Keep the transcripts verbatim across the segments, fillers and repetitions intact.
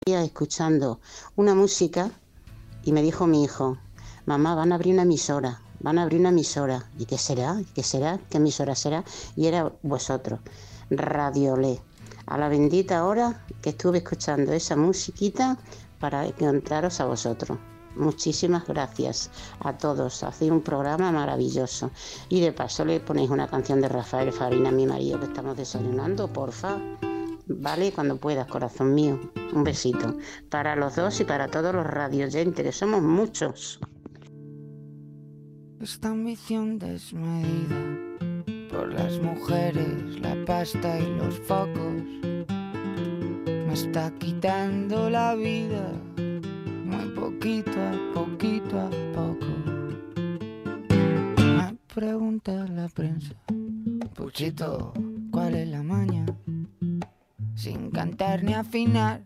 escuchando una música y me dijo mi hijo, mamá, van a abrir una emisora, van a abrir una emisora. ¿Y qué será? ¿Qué será? ¿Qué emisora será? Y era vosotros, Radio Olé. A la bendita hora que estuve escuchando esa musiquita para encontraros a vosotros. Muchísimas gracias a todos, hacéis un programa maravilloso. Y de paso le ponéis una canción de Rafael Farina a mi marido que estamos desayunando, porfa. Vale, cuando puedas, corazón mío. Un besito para los dos y para todos los radioyentes, que somos muchos. Esta ambición desmedida por las mujeres, la pasta y los focos me está quitando la vida, muy poquito a poquito a poco. Me pregunta la prensa, Puchito, ¿cuál es la maña? Sin cantar ni afinar,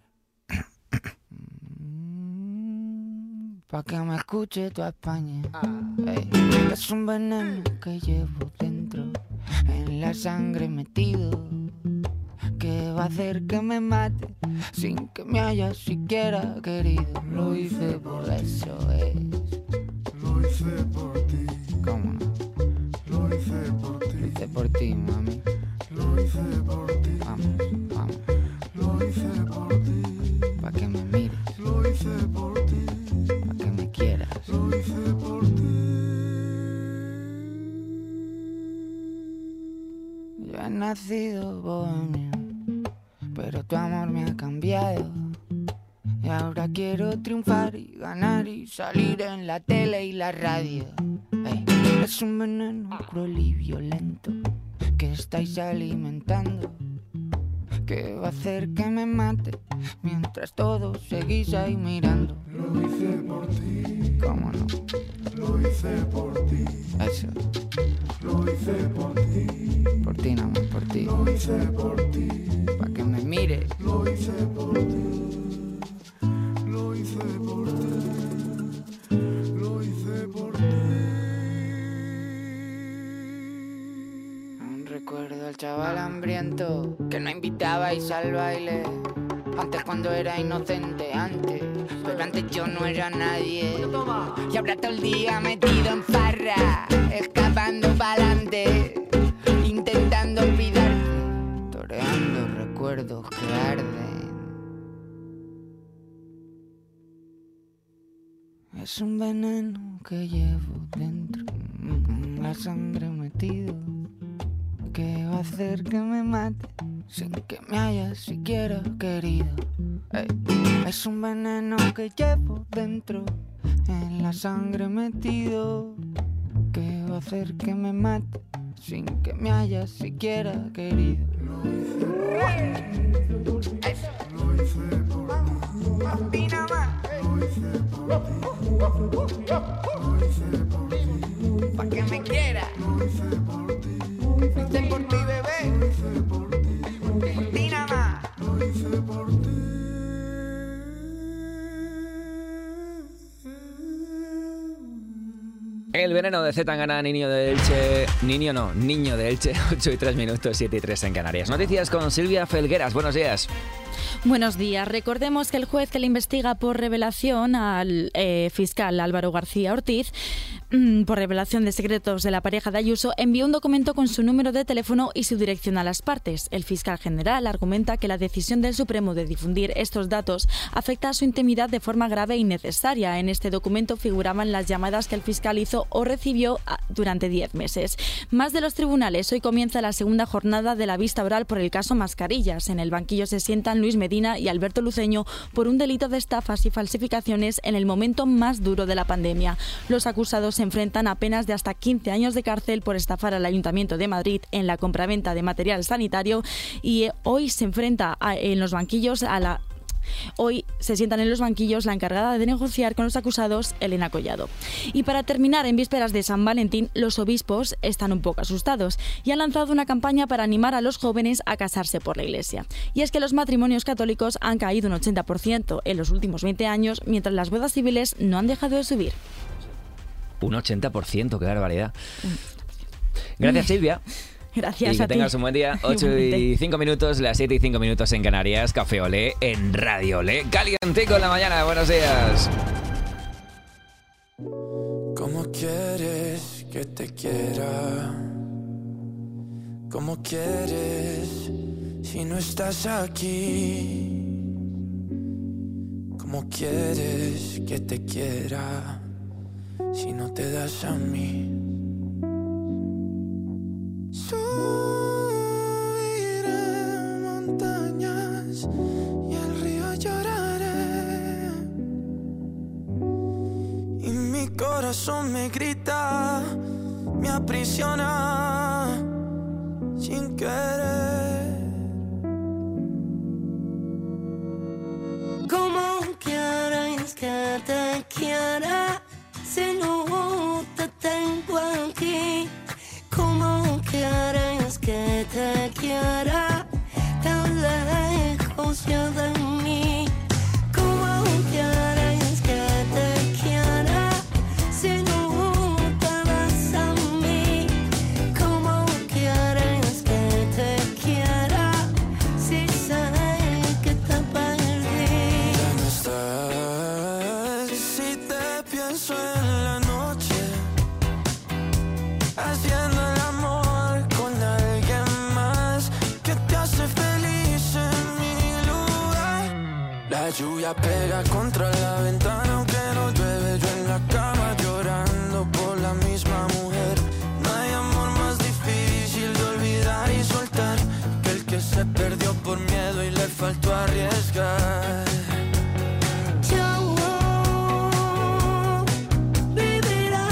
pa' que me escuche toda España. Hey. Es un veneno que llevo dentro, en la sangre metido, que va a hacer que me mate sin que me haya siquiera querido. Lo hice por eso, es. Lo hice por ti. ¿Cómo no? Lo hice por ti. Lo hice por ti, mami. Lo hice por ti. Vamos, vamos. Lo hice por ti. Pa' que me mires. Lo hice por ti. Pa' que me quieras. Lo hice por ti. Yo he nacido bohemio, pero tu amor me ha cambiado. Y ahora quiero triunfar y ganar y salir en la tele y la radio. Hey, es un veneno cruel y violento que estáis alimentando, que va a hacer que me mate mientras todos seguís ahí mirando. Lo hice por ti. ¿Cómo no? Lo hice por ti. Eso. Lo hice por ti. Por ti nada más, por ti. Lo hice por ti. Pa' que me mires. Lo hice por ti. Lo hice por ti. Lo hice por ti. Aún recuerdo al chaval hambriento que no invitabais al baile. Antes cuando era inocente, antes. Pero antes yo no era nadie. Y ahora todo el día metido en farra, escapando pa'lante, intentando olvidarte, toreando recuerdos que arden. Es un veneno que llevo dentro, en la sangre metido, que va a hacer que me mate sin que me hayas siquiera querido. Hey. Es un veneno que llevo dentro, en la sangre metido, que va a hacer que me mate sin que me hayas siquiera querido. Lo hice por ti. Lo hice por ti. Lo hice por ti. Lo hice por ti. Pa' que me quiera. Lo hice por ti. Lo hice por ti, bebé. Lo hice por ti. Por ti nada más. Lo hice por ti. El veneno de Z Tangana, niño de Elche. Niño no, niño de Elche. ocho y tres minutos, siete y tres en Canarias. Noticias con Silvia Felgueras. Buenos días. Buenos días. Recordemos que el juez que le investiga por revelación al eh, fiscal Álvaro García Ortiz, mmm, por revelación de secretos de la pareja de Ayuso, envió un documento con su número de teléfono y su dirección a las partes. El fiscal general argumenta que la decisión del Supremo de difundir estos datos afecta a su intimidad de forma grave e innecesaria. En este documento figuraban las llamadas que el fiscal hizo o recibió durante diez meses. Más de los tribunales. Hoy comienza la segunda jornada de la vista oral por el caso Mascarillas. En el banquillo se sientan Luis Medina y Alberto Luceño por un delito de estafas y falsificaciones en el momento más duro de la pandemia. Los acusados se enfrentan a penas de hasta quince años de cárcel por estafar al Ayuntamiento de Madrid en la compraventa de material sanitario y hoy se enfrenta a, en los banquillos a la... Hoy se sientan en los banquillos la encargada de negociar con los acusados, Elena Collado. Y para terminar, en vísperas de San Valentín, los obispos están un poco asustados y han lanzado una campaña para animar a los jóvenes a casarse por la Iglesia. Y es que los matrimonios católicos han caído un ochenta por ciento en los últimos veinte años, mientras las bodas civiles no han dejado de subir. Un ochenta por ciento, qué barbaridad. Gracias, Silvia. Gracias y que a ti. tengas un buen día. ocho y cinco minutos, las siete y cinco minutos en Canarias. Café Olé en Radio Olé. Calientico en la mañana. Buenos días. ¿Cómo quieres que te quiera? ¿Cómo quieres si no estás aquí? ¿Cómo quieres que te quiera si no te das a mí? Subiré montañas y al río lloraré, y mi corazón me grita, me aprisiona sin querer. ¿Cómo quieres que te quiera si no te tengo aquí? ¿Cómo quieres que te quiera tan lejos ya de mí? ¿Cómo quieres que te quiera si no te das a mí? ¿Cómo quieres que te quiera si sé que te perdí? Ya no estás. Si te pienso en la noche, haciendo el amor con alguien más que te hace feliz en mi lugar. La lluvia pega contra la ventana aunque no llueve, yo en la cama llorando por la misma mujer. No hay amor más difícil de olvidar y soltar que el que se perdió por miedo y le faltó arriesgar. Yo viviré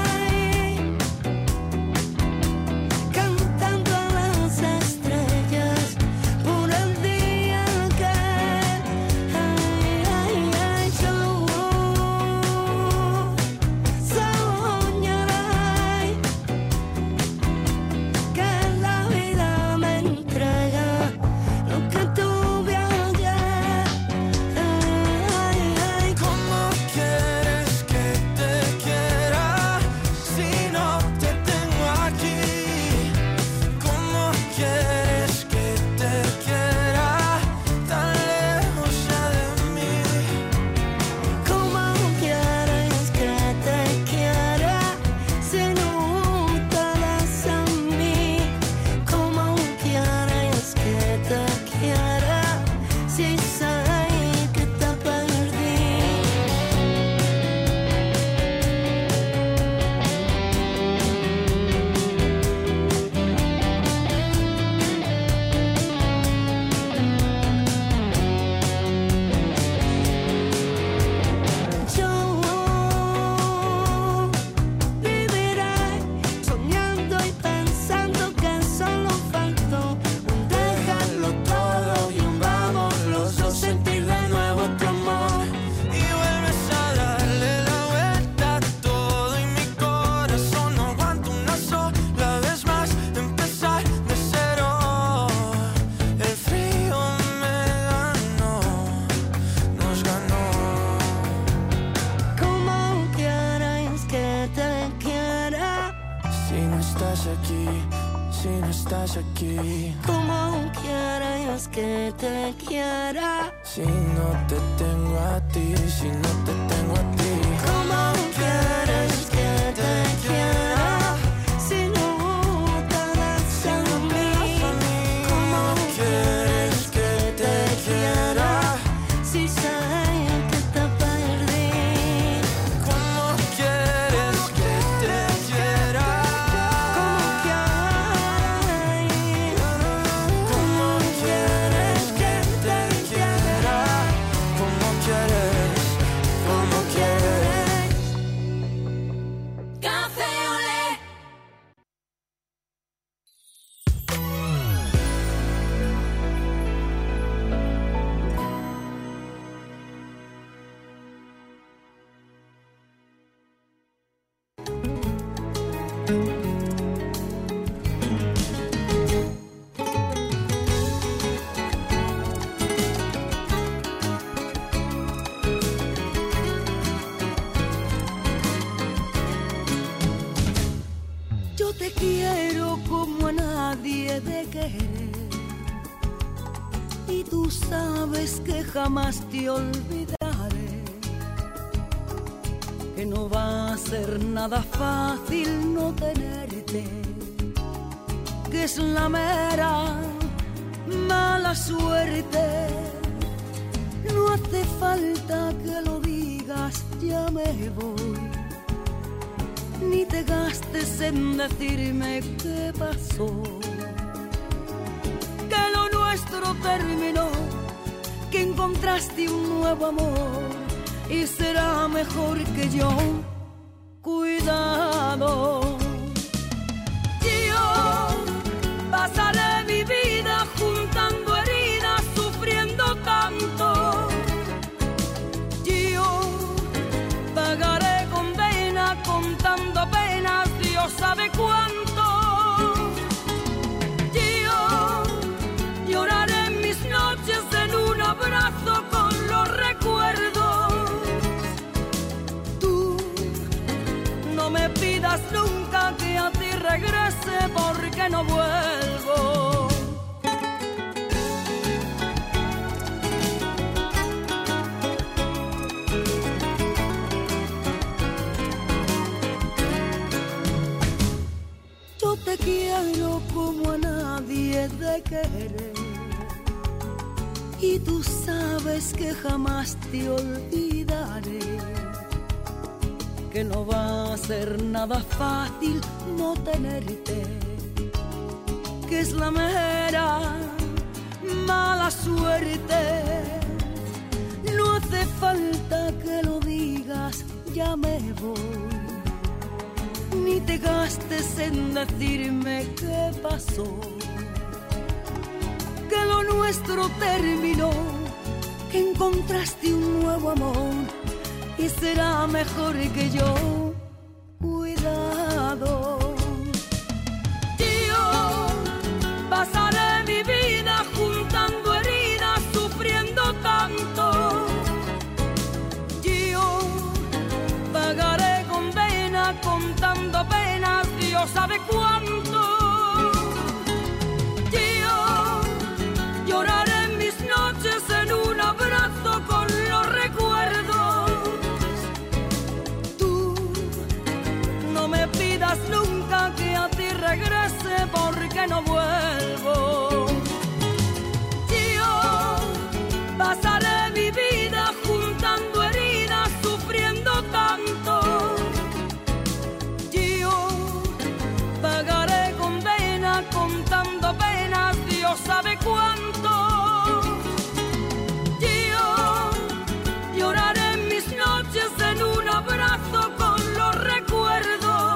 cantando a las estrellas por el día que ay, ay, ay, yo soñaré que la vida me entrega lo que tuve ayer. Ay, ay, ¿Cómo quieres que te quiera si no te tengo aquí? ¿Cómo quieres que te quiera tan lejos ya de mí? ¿cómo quieres que te quiera si no te das a mí? ¿Cómo quieres que te quiera si sé que te perdí? Yo viviré soñando y pensando que solo faltó un dejarlo todo y un vamos los dos sentir de nuevo tu amor. Y vuelves a darle la vuelta a todo y mi corazón no aguanta una sola vez más empezar de cero. El frío me ganó, nos ganó. ¿Cómo quieres que te quiera? Si no estás aquí, si no estás aquí, ¿Cómo quieres que te quiera? si no te tengo a ti, si no te tengo a ti. ¿Cómo quieres que te quiera si no te das a mí? ¿Cómo quieres que te quiera si sé que te perdí? ¿Cómo quieres que te quiera? ¿Cómo quieres? ¿Cómo quieres que te quiera? ¿Cómo nadie de querer. Y tú sabes que jamás te olvidaré, que no va a ser nada fácil no tenerte, que es la mera mala suerte. No hace falta que lo digas, ya me voy, ni te gastes en decirme qué pasó, que lo nuestro terminó, que encontraste un nuevo amor y será mejor que yo. Cuidado, yo pasaré mi vida juntando heridas, sufriendo tanto. Yo pagaré condena contando penas, Dios sabe cuánto. Yo lloraré mis noches en un abrazo con los recuerdos. Tú no me pidas nunca que a ti regrese porque no vuelvo. Yo te quiero como a nadie de querer, y tú sabes que jamás te olvidaré, que no va a ser nada fácil no tenerte, que es la mera mala suerte. No hace falta que lo digas, ya me voy, ni te gastes en decirme qué pasó, que lo nuestro terminó, que encontraste un nuevo amor y será mejor que yo. Cuidado, yo pasaré mi vida juntando heridas, sufriendo tanto. Yo pagaré condena contando penas, Dios sabe cuánto. Yo lloraré mis noches en un abrazo con los recuerdos. Tú no me pidas nunca que a ti regrese porque no vuelvo. Yo pasaré mi vida juntando heridas, sufriendo tanto. Yo pagaré condena contando penas, Dios sabe cuánto. Yo lloraré mis noches en un abrazo con los recuerdos.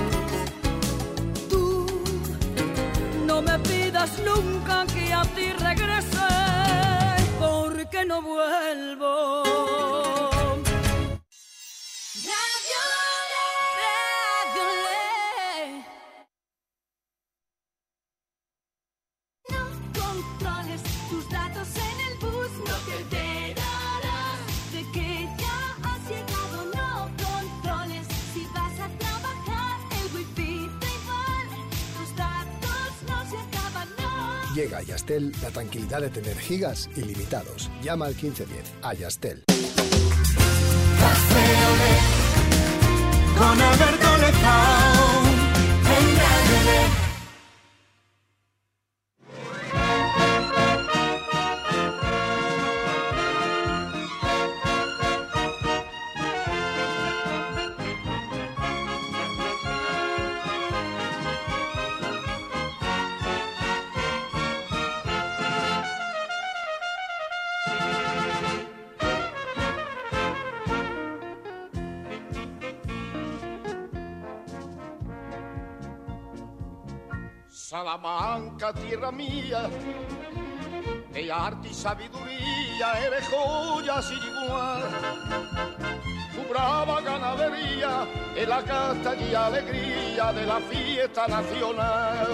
Tú no me pidas nunca que a ti regrese porque no vuelvo. Tus datos en el bus, no te enterarás de que ya has llegado. No controles si vas a trabajar, el wifi da igual, tus datos no se acaban, no. Llega a Yastel la tranquilidad de tener gigas ilimitados. Llama al quince diez a Yastel. Café Olé, con Alberto Lezao, en Radio Olé. Salamanca, tierra mía, de arte y sabiduría, eres joya sin igual. Tu brava ganadería es la casta y alegría de la fiesta nacional.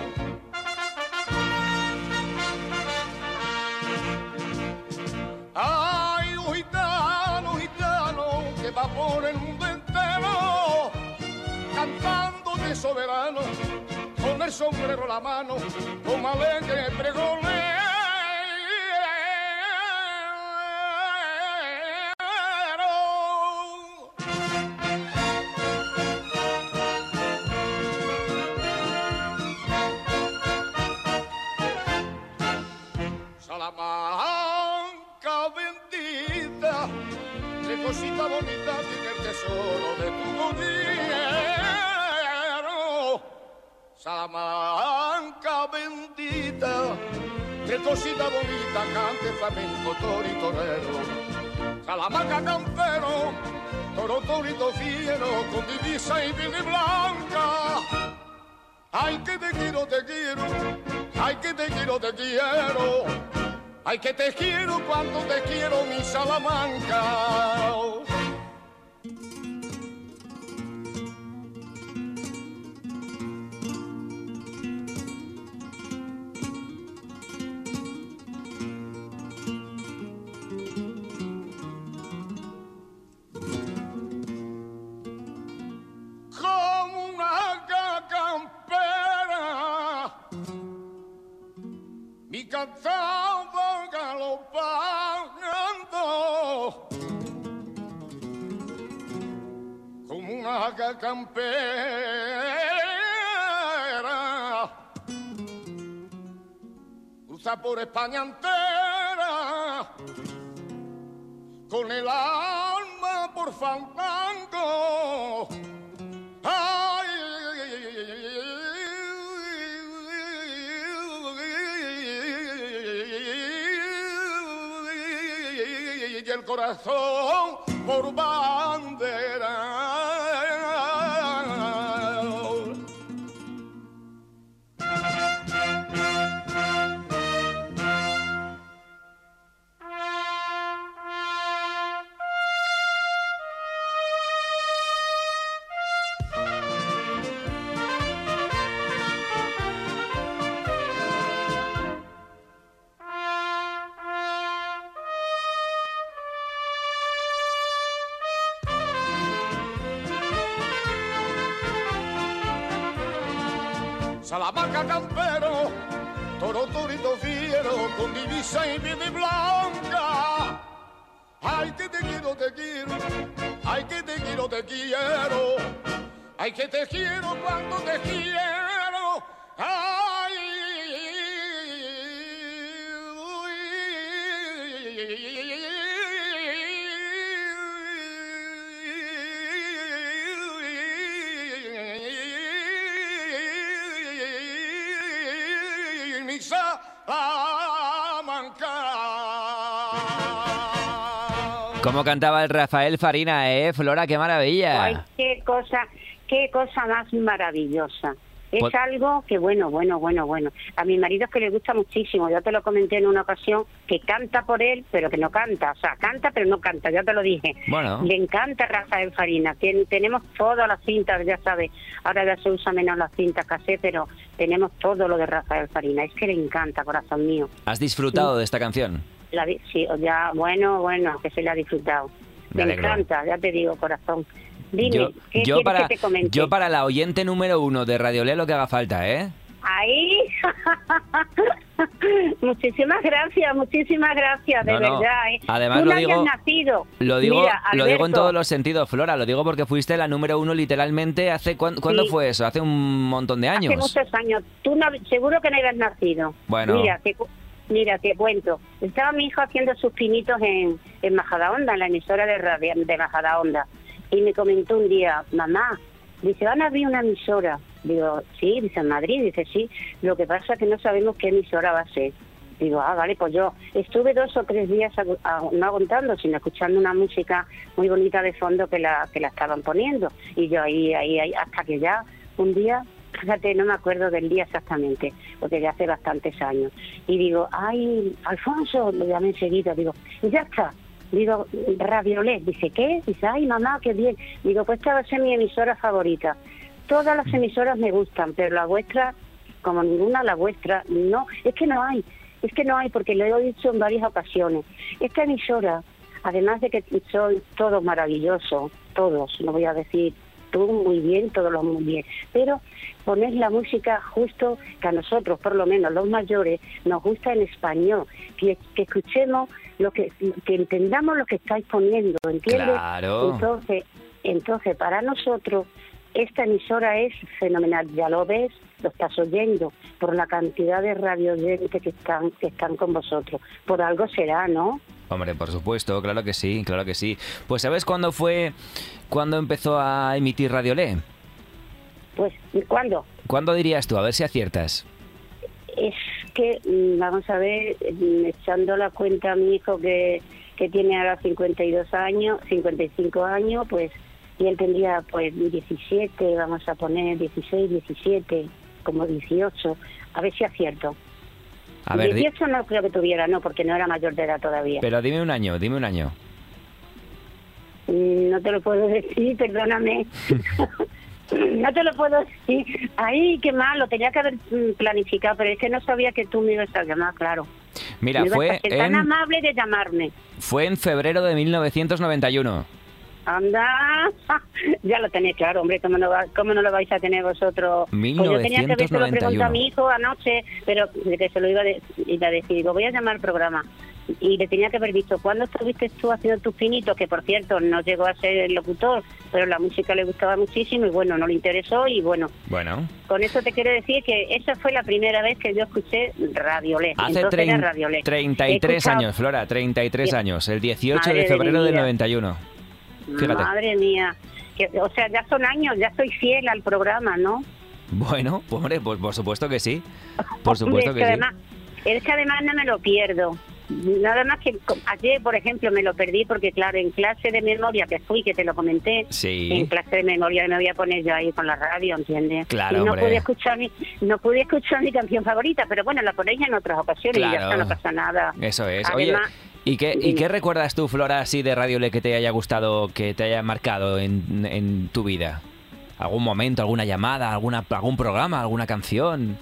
Ay, un gitano, un gitano que va por el mundo entero cantando de soberano con el sombrero en la mano, como alegre pregonero. Salamanca bendita, qué cosita bonita tiene el tesoro de tu gobierno. Salamanca bendita, qué cosita bonita cante flamenco, toro y torero. Salamanca campero, toro, torito fiero, con divisa y verde blanca. Ay, que te quiero, te quiero, ay, que te quiero, te quiero. Ay, que te quiero cuando te quiero, mi Salamanca. Como una campera, mi cantaba galopando, como una campera, cruza por España entera, con el alma por fandango. Ay, y el corazón por bandera. Salamanca campero, toro, torito fiero, con divisa y verde blanca. Ay, que te quiero, te quiero, ay, que te quiero, te quiero. Ay, que te quiero cuando te quiero. Ay, ¿Cómo cantaba el Rafael Farina, eh? Flora, qué maravilla. Ay, qué cosa, qué cosa más maravillosa. Es Pues- algo que, bueno, bueno, bueno, bueno. A mi marido es que le gusta muchísimo. Yo te lo comenté en una ocasión, que canta por él, pero que no canta. O sea, canta, pero no canta. Ya te lo dije. Bueno. Le encanta Rafael Farina. Tien- tenemos todas las cintas, ya sabes. Ahora ya se usa menos las cintas cassette, pero tenemos todo lo de Rafael Farina. Es que le encanta, corazón mío. ¿Has disfrutado de esta canción? La, di- sí, ya, bueno, bueno, que se le ha disfrutado. Me Me alegro. encanta, ya te digo, corazón. Dime, Yo, ¿qué yo quieres para, que te comente? yo para la oyente número uno de Radio Lea lo que haga falta, ¿eh? Ahí. Muchísimas gracias, muchísimas gracias, de No, no. verdad. ¿eh? Además Tú lo no digo- habías nacido. Lo digo, Mira, lo digo en Alberto, todos los sentidos, Flora. Lo digo porque fuiste la número uno literalmente hace... ¿cuán- ¿Cuándo Sí. fue eso? Hace un montón de años. Hace muchos años. Tú no, seguro que no habías nacido. Bueno. Mira, te, cu- mira, te cuento. Estaba mi hijo haciendo sus pinitos en, en Majadahonda, en la emisora de radio de Majadahonda. Y me comentó un día, mamá, dice, van a abrir una emisora. Digo, sí, dice, en Madrid. Dice, sí, lo que pasa es que no sabemos qué emisora va a ser. Digo, ah, vale, pues yo estuve dos o tres días agu- a- no aguantando, sino escuchando una música muy bonita de fondo que la que la estaban poniendo. Y yo ahí, ahí, ahí, hasta que ya un día, fíjate, no me acuerdo del día exactamente, porque ya hace bastantes años. Y digo, ay, Alfonso, lo llamé enseguida, digo, ya está. Digo, Radiolet, dice, ¿qué? Dice, ay, mamá, qué bien. Digo, pues esta va a ser mi emisora favorita. Todas las emisoras me gustan, pero la vuestra, como ninguna, la vuestra, no. Es que no hay, es que no hay, porque lo he dicho en varias ocasiones. Esta emisora, además de que soy todos maravillosos, todos, no voy a decir tú muy bien, todos los muy bien, pero poner la música justo que a nosotros, por lo menos los mayores, nos gusta en español, que, que escuchemos, lo que, que entendamos lo que estáis poniendo, ¿entiendes? Claro. Entonces, entonces para nosotros esta emisora es fenomenal, ya lo ves, lo estás oyendo, por la cantidad de radio oyentes que están, que están con vosotros, por algo será, ¿no? Hombre, por supuesto, claro que sí, claro que sí. Pues ¿sabes cuándo fue, cuándo empezó a emitir Radio Le? Pues, ¿cuándo? ¿Cuándo dirías tú? A ver si aciertas. Es que, vamos a ver, echando la cuenta a mi hijo que, que tiene ahora cincuenta y dos años, cincuenta y cinco años, pues, y él tendría, pues, diecisiete, vamos a poner dieciséis, diecisiete, como dieciocho, a ver si acierto. A ver, dieciocho no creo que tuviera, no, porque no era mayor de edad todavía. Pero dime un año, dime un año. No te lo puedo decir, perdóname. No te lo puedo decir. Ay, qué malo, tenía que haber planificado, pero es que no sabía que tú me ibas a llamar, claro. Mira, me fue en... tan en... amable de llamarme. Fue en febrero de mil novecientos noventa y uno. Anda, ya lo tenéis claro, hombre, ¿cómo no, va, cómo no lo vais a tener vosotros? mil novecientos noventa y uno. Pues yo tenía que haberse lo preguntado a mi hijo anoche, pero que se lo iba a, de, iba a decir, digo, voy a llamar al programa. Y le tenía que haber dicho, ¿cuándo estuviste tú haciendo tus pinitos? Que por cierto, no llegó a ser el locutor, pero la música le gustaba muchísimo y bueno, no le interesó y bueno. Bueno. Con eso te quiero decir que esa fue la primera vez que yo escuché Radio Le. Hace Entonces era Radio Le. treinta y tres escuchado... años, Flora, treinta y tres Sí. años, el dieciocho Madre de febrero de del vida. noventa y uno. Fíjate. Madre mía. Que, o sea, ya son años, ya soy fiel al programa, ¿no? Bueno, pues, hombre, pues por supuesto que sí. Por supuesto es que, que sí. además, es que además no me lo pierdo. Nada más que co- ayer, por ejemplo, me lo perdí porque, claro, en clase de memoria que fui, que te lo comenté, Sí. en clase de memoria me voy a poner yo ahí con la radio, ¿entiendes? Claro, y no hombre. pude escuchar mi, no pude escuchar mi canción favorita, pero bueno, la ponéis en otras ocasiones y ya Claro. está, no pasa nada. Eso es. Además, Oye, ¿y qué, ¿y qué recuerdas tú, Flora, así de Radio Le que te haya gustado, que te haya marcado en, en tu vida? ¿Algún momento, alguna llamada, alguna, algún programa, alguna canción?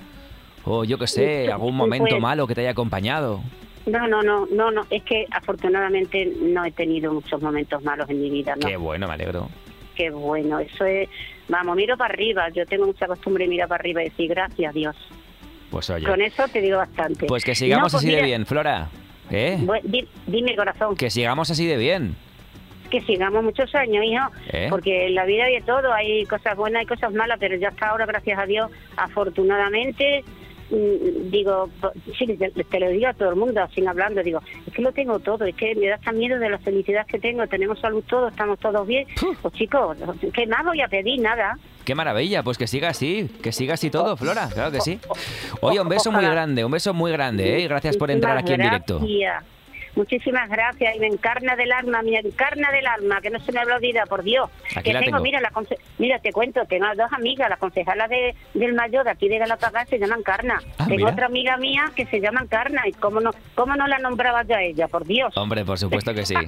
O yo qué sé, algún momento Pues- malo que te haya acompañado. No, no, no, no, no, es que afortunadamente no he tenido muchos momentos malos en mi vida, ¿no? Qué bueno, me alegro. Qué bueno, eso es, vamos, miro para arriba, yo tengo mucha costumbre de mirar para arriba y decir gracias Dios. Pues oye, Con eso te digo bastante. pues que sigamos No, pues así de mira, bien, Flora. ¿Eh? bu- di- dime corazón, Que sigamos así de bien. que sigamos muchos años, hijo, ¿Eh? porque en la vida hay de todo, hay cosas buenas y cosas malas, pero ya hasta ahora, gracias a Dios, afortunadamente, mm, digo, po- sí, te, te lo digo a todo el mundo, sin hablando, digo, es que lo tengo todo, es que me da hasta miedo de la felicidad que tengo, tenemos salud todos, estamos todos bien, pues chicos, ¿qué más voy a pedir? Nada. Qué maravilla, pues que siga así, que siga así todo, Flora, claro que sí. Oye, un beso muy Ojalá. grande, un beso muy grande, ¿eh? Y gracias por entrar aquí en directo. Gracias. Muchísimas gracias y me encarna del alma, me encarna del alma, que no se me habla vida, por Dios. Aquí que la tengo, tengo. mira, la conce- mira, te cuento, tengo dos amigas, la concejala de, del Mayor de aquí de Galapagar se llama Encarna. Ah, tengo mira. otra amiga mía que se llama Encarna y cómo no, cómo no la nombraba yo a ella, por Dios. Hombre, por supuesto que sí.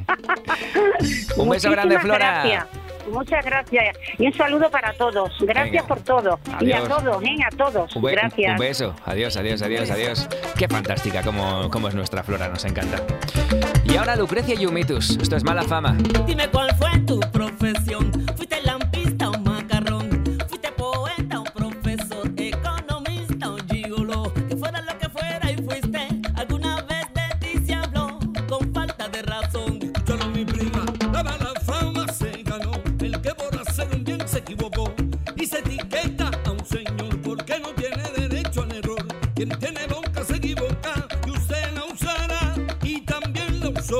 Un beso grande, Muchísimas Flora. Gracias. Muchas gracias y un saludo para todos. Gracias Venga. por todo. Y a Adiós. todos, ¿eh? A todos. Un, be- Gracias. un beso. Adiós, adiós, adiós, adiós. Qué fantástica como, como es nuestra Flora, nos encanta. Y ahora Lucrecia Yumitus. Esto es Mala Fama. Dime cuál fue tu profesión. ¿Fuiste lampista o macarrón? ¿Fuiste poeta o profesor? ¿Economista o gigolo? Que fuera lo que fuera y fuiste. ¿Alguna vez de ti se habló? Con falta de razón. Escúchalo, mi prima, la mala fama se ganó. El que por hacer un bien se equivocó y se etiqueta a un señor porque no tiene derecho al error. Quien tiene boca se equivoca y usted la usará y también la usó.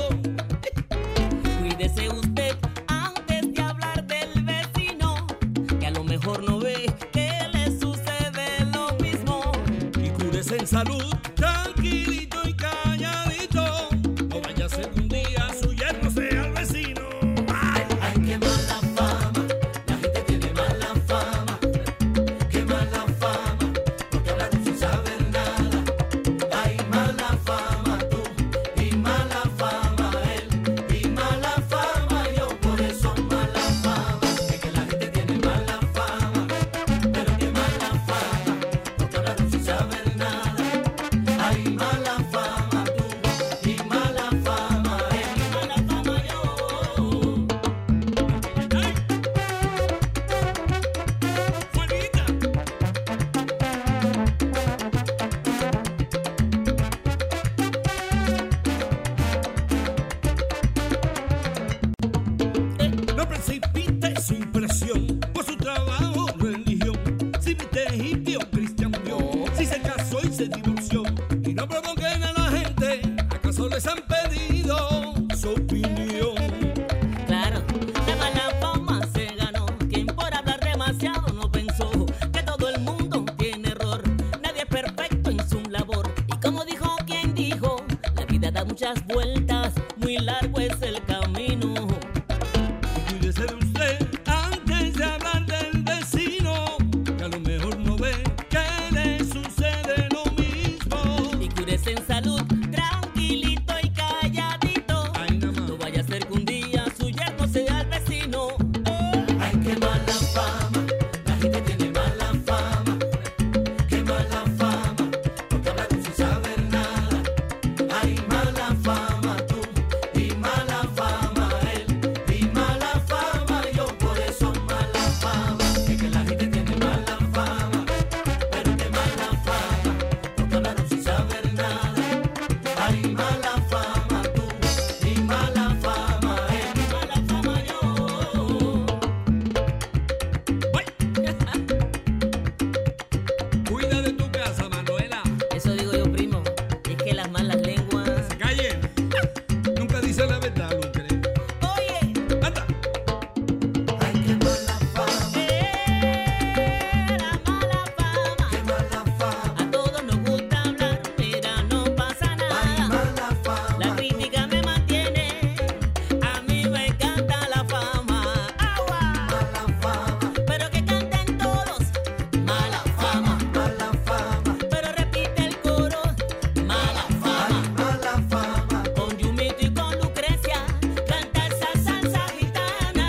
Cuídese usted antes de hablar del vecino, que a lo mejor no ve que le sucede lo mismo. Y cúrese en salud, tranquilito y calladito. No vaya a ser que un día su yerno sea el vecino. Ay, ay, qué mala fama, la gente tiene mala fama. Qué mala fama, porque hablan sin saber nada. Ay, mala fama tú, y mala fama él, y mala fama su impresión, por su trabajo, religión. Si viste hippie o cristiano, si se casó y se divorció. Y no provoquen a la gente, ¿acaso les han pedido su opinión? Claro, la mala fama se ganó. Quien por hablar demasiado no pensó que todo el mundo tiene error. Nadie es perfecto en su labor. Y como dijo quien dijo, la vida da muchas vueltas, muy largo es el camino. Cuídese de usted antes de hablar del vecino, que a lo mejor no ve que le sucede lo mismo. Y cúrese en salud, tranquilito y calladito. No vaya a ser que un día su yerno sea el vecino. Ay, qué mala fama, la gente tiene mala fama. Qué mala fama, porque hablan sin saber nada. Ay, mala fama tú, y mala fama él, y mala fama yo, por eso mala fama. Es que la gente tiene mala fama, pero qué mala fama, porque hablan sin saber nada. Ay, mala fama tú, y mala fama él, y mala fama yo. Cuida de tu casa, Manuela. Eso digo yo, primo. Es que las malas lenguas. Se calle. Nunca dice la verdad, Lucre. Oye, anda. Ay, qué mala fama, eh, la mala fama. qué mala fama, A todos nos gusta hablar, mira, no pasa ay, nada. mala fama. La crítica me mantiene, a mí me encanta la fama. Agua, Mala fama, pero que canten todos. Mala fama, mala fama, pero repite el coro. Mala ay, fama, mala fama, con Yumito y con Lucrecia, cantar esa salsa gitana.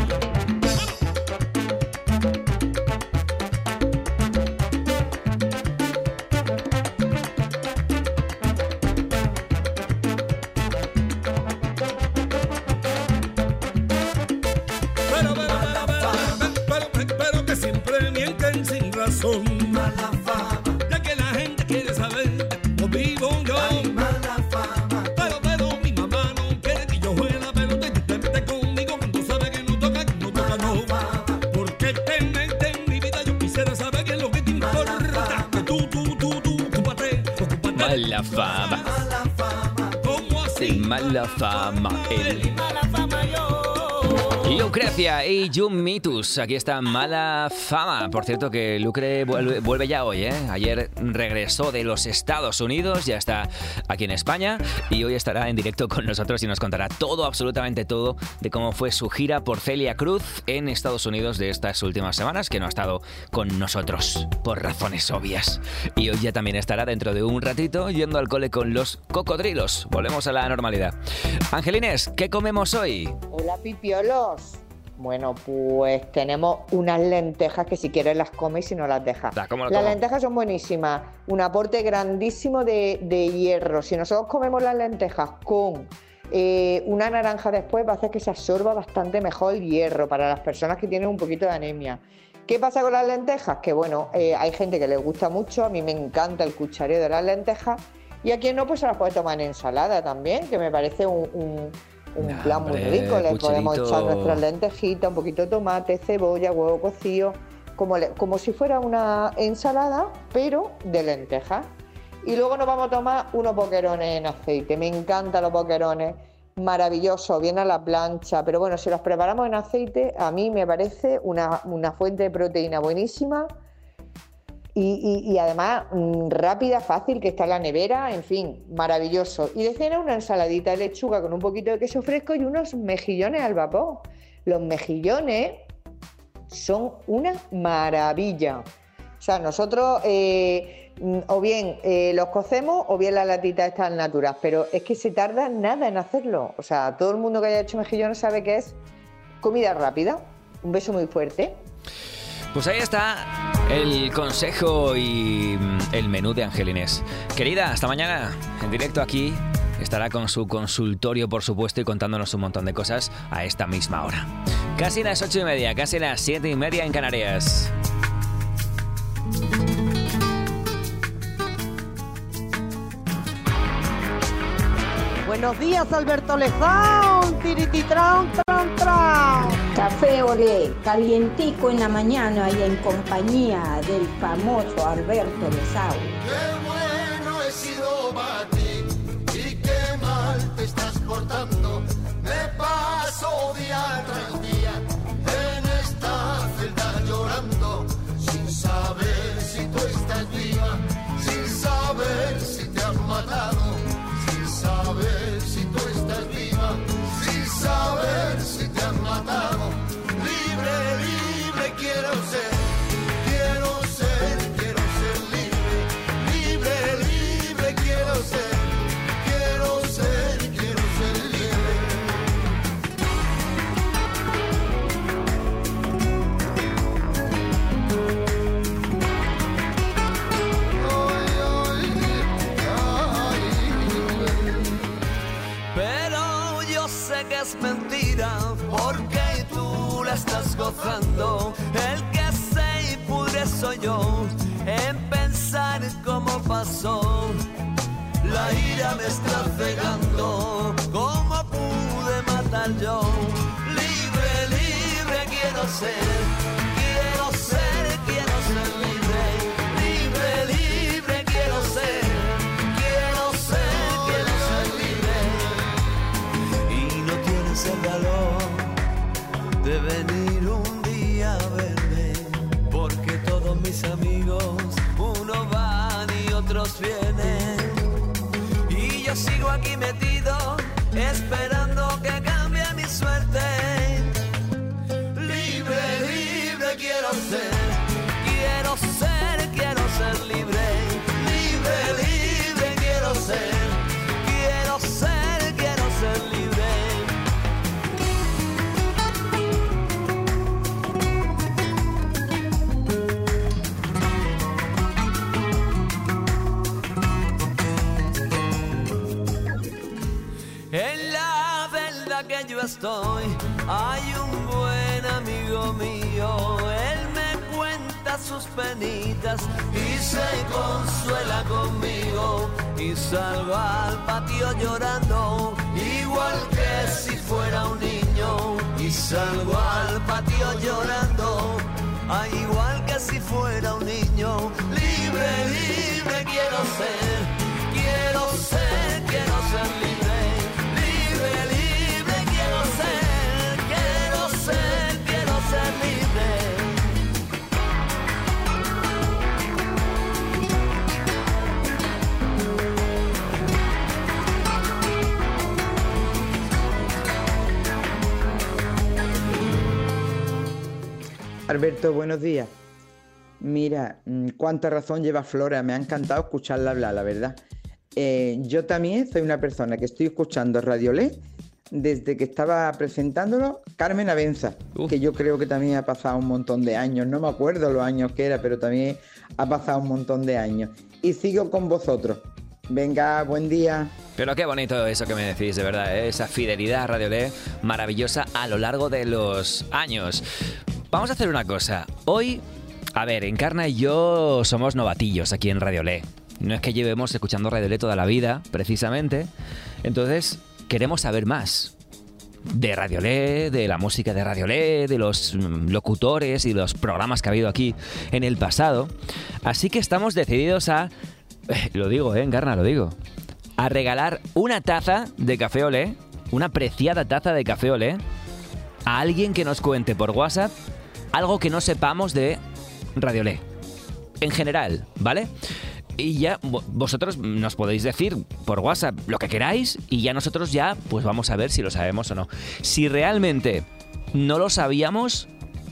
Pero, pero, pero, pero, pero, pero, pero que siempre mienten sin razón. mala fama, Ya que la gente quiere saber cómo vivo yo. ay, mala fama, Pero, pero mi mamá no quiere que yo juegue la pelota y tú te metes conmigo cuando sabe que no toca, que no toca, no. ¿Por qué te metes en mi vida? Yo quisiera saber qué es lo que te importa. Que tú, tú, tú, tú, ocúpate, ocúpate. Mala fama, mala fama, ¿Cómo así? mala fama, él. Mala fama yo. Lucrecia y Yumitus, aquí está Mala Fama. Por cierto que Lucre vuelve, vuelve ya hoy, ¿eh? Ayer regresó de los Estados Unidos, ya está aquí en España y hoy estará en directo con nosotros y nos contará todo, absolutamente todo, de cómo fue su gira por Celia Cruz en Estados Unidos de estas últimas semanas, que no ha estado con nosotros, por razones obvias. Y hoy ya también estará dentro de un ratito yendo al cole con los cocodrilos. Volvemos a la normalidad. Angelines, ¿qué comemos hoy? Hola, pipiolos. Bueno, pues tenemos unas lentejas que si quieres las comes y si no las dejas. Da, ¿cómo lo Las tomo? lentejas son buenísimas, un aporte grandísimo de, de hierro. Si nosotros comemos las lentejas con eh, una naranja después, va a hacer que se absorba bastante mejor el hierro para las personas que tienen un poquito de anemia. ¿Qué pasa con las lentejas? Que bueno, eh, hay gente que les gusta mucho, a mí me encanta el cuchareo de las lentejas y a quien no, pues se las puede tomar en ensalada también, que me parece un... un Un Nah, plan muy hombre, rico, le podemos pucherito. echar nuestras lentejitas, un poquito de tomate, cebolla, huevo cocido, como, le- como si fuera una ensalada, pero de lentejas. Y luego nos vamos a tomar unos boquerones en aceite. Me encantan los boquerones, maravilloso, bien a la plancha, pero bueno, si los preparamos en aceite, a mí me parece una, una fuente de proteína buenísima. Y, y- y además mm, rápida, fácil, que está en la nevera, en fin, maravilloso. Y de cena una ensaladita de lechuga con un poquito de queso fresco y unos mejillones al vapor. Los mejillones son una maravilla. O sea, nosotros eh, mm, o bien eh, los cocemos o bien las latitas están naturas, pero es que se tarda nada en hacerlo. O sea, todo el mundo que haya hecho mejillones sabe que es comida rápida. Un beso muy fuerte. Pues ahí está el consejo y mm, el menú de Angelines. Querida, hasta mañana. En directo aquí estará con su consultorio, por supuesto, y contándonos un montón de cosas a esta misma hora. Casi las ocho y media, casi las siete y media en Canarias. Buenos días, Alberto Lezón. Tirititrón, tron, tron. Café Olé, calientico en la mañana y en compañía del famoso Alberto Besau. Qué bueno he sido para ti y qué mal te estás portando. Me paso día tras día en esta celda llorando, sin saber si tú estás viva, sin saber si te han matado, sin saber si tú estás viva, sin saber si te han matado. Libre, libre quiero ser, quiero ser, quiero ser libre. Libre, libre quiero ser, quiero ser, quiero ser libre. Pero yo sé que es mentira, porque tú la estás gozando. El que se y pudre soy yo, en pensar cómo pasó. La ira me está cegando, ¿cómo pude matar yo? Libre, libre quiero ser, quiero ser, quiero ser libre. Libre, libre quiero ser, quiero ser, quiero ser libre. Y no tienes el valor de venir un día a verme, porque todos mis amigos, unos van y otros vienen. Y yo sigo aquí metido, esperando que cambie mi suerte. Libre, libre quiero ser, quiero ser, quiero ser libre. Libre, libre quiero ser, quiero ser, quiero ser libre. En la celda que yo estoy hay un buen amigo mío. Él me cuenta sus penitas y se consuela conmigo. Y salgo al patio llorando, igual que si fuera un niño. Y salgo al patio llorando, ah, igual que si fuera un niño. Libre, libre quiero ser, quiero ser, quiero ser libre. Libre, libre quiero ser, quiero ser, quiero ser libre. Alberto, buenos días. Mira, mm, cuánta razón lleva Flora, me ha encantado escucharla hablar, la verdad. Eh, yo también soy una persona que estoy escuchando Radio Lé desde que estaba presentándolo Carmen Avenza, que yo creo que también ha pasado un montón de años, no me acuerdo los años que era, pero también ha pasado un montón de años. Y sigo con vosotros. Venga, buen día. Pero qué bonito eso que me decís, de verdad, ¿eh? Esa fidelidad a Radio Lé maravillosa a lo largo de los años. Vamos a hacer una cosa. Hoy, a ver, Encarna y yo somos novatillos aquí en Radio Lé. No es que llevemos escuchando Radio Lé toda la vida, precisamente. Entonces, queremos saber más de Radio Lé, de la música de Radio Lé, de los locutores y los programas que ha habido aquí en el pasado. Así que estamos decididos a, eh, lo digo, eh, Encarna, lo digo, a regalar una taza de Café Olé, una preciada taza de Café Olé, a alguien que nos cuente por WhatsApp algo que no sepamos de Radio Lé. En general, ¿vale? Y ya vosotros nos podéis decir por WhatsApp lo que queráis y ya nosotros ya pues vamos a ver si lo sabemos o no. Si realmente no lo sabíamos,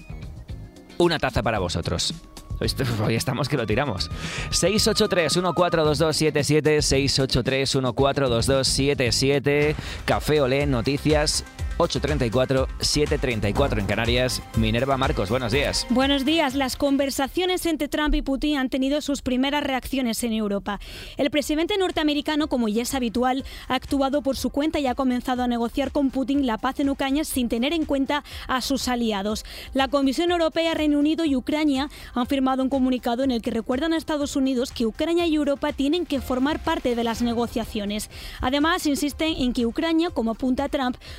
una taza para vosotros. Hoy estamos que lo tiramos. seis ocho tres, uno cuatro dos dos siete siete, seis ocho tres, uno cuatro dos dos siete siete. Café Olé, noticias, ocho treinta y cuatro, siete treinta y cuatro en Canarias. Minerva Marcos, buenos días. Buenos días. Las conversaciones entre Trump y Putin han tenido sus primeras reacciones en Europa. El presidente norteamericano, como ya es habitual, ha actuado por su cuenta y ha comenzado a negociar con Putin la paz en Ucrania sin tener en cuenta a sus aliados. La Comisión Europea, Reino Unido y Ucrania han firmado un comunicado en el que recuerdan a Estados Unidos que Ucrania y Europa tienen que formar parte de las negociaciones. Además, insisten en que Ucrania, como apunta Trump, no puede